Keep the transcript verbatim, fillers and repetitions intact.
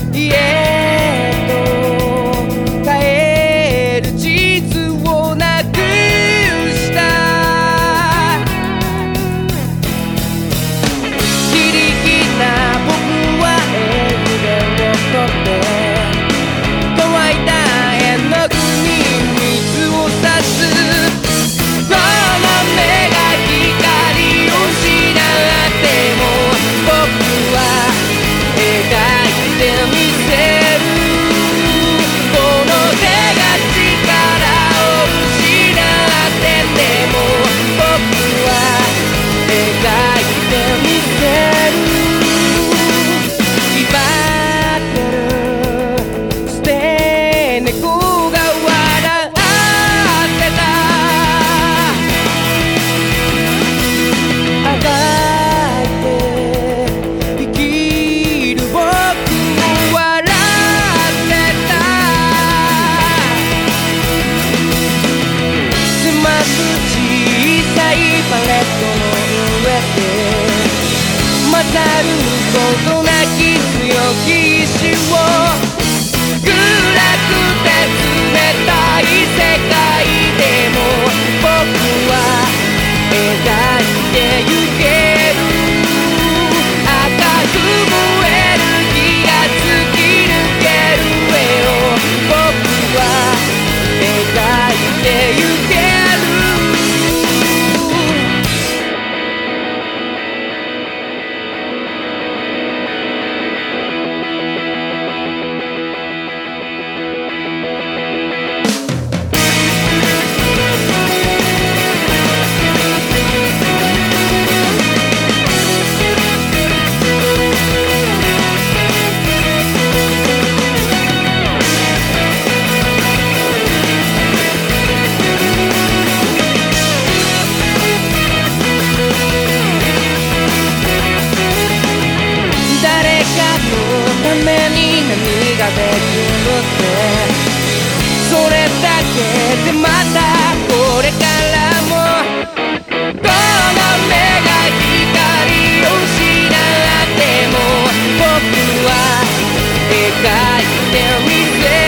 家へと帰る地図をなくした非力な僕は絵筆を取って乾いた絵の具に水を差すこの目が光を失っても僕は描いてみせるこの手が力を失ってても僕は描いてみせる威張ってる捨て猫が笑ってたあがいて生きる僕を笑ってたつまく小さいパレットの上で混ざることなき強き意志を暗くて冷たい世界でも僕は描いてゆける赤く燃える火が突き抜ける絵を僕は描いてゆける誰かのために何ができるってそれだけでまたこれからもこの目が光を失っても僕は描いてみせる